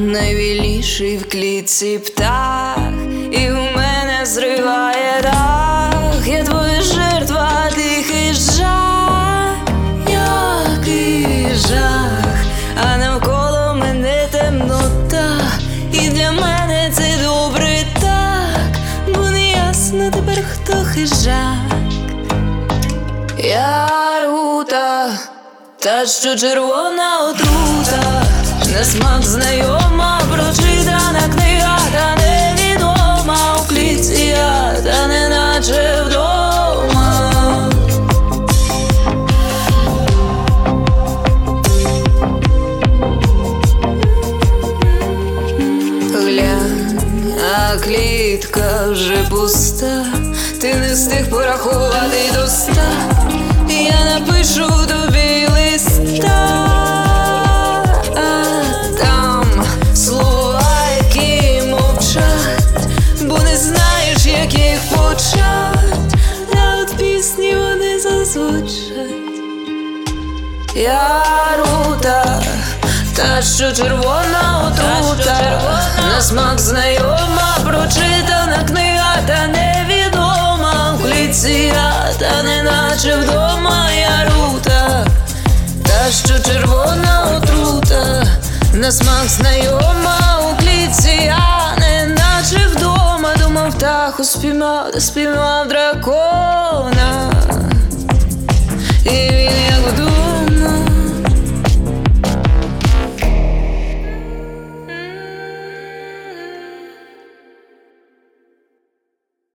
найвільніший в клітці птах, і в мене зриває дах. Я твоя жертва, тихий жах, який жах, а навколо мене темнота, і для мене це добре так, бо не ясно тепер, хто хижак. Я рута, та що червона отрута, на смак знайома, прочитана книга, та невідома у клітці я, та неначе вдома. Глянь, а клітка вже пуста, ти не встиг порахувати до 100. Я напишу тобі листа, а там слова, які мовчать, бо не знаєш, як їх почать, а от пісні вони зазвучать. Я рута, та що червона отрута, на смак знайома, прочитана книга, та невідома в клітці я, та неначе вдома. Я рута, та що червона отрута, на смак знайома у клітці я, неначе вдома. Думав, птаху спіймав, та спіймав дракона, і він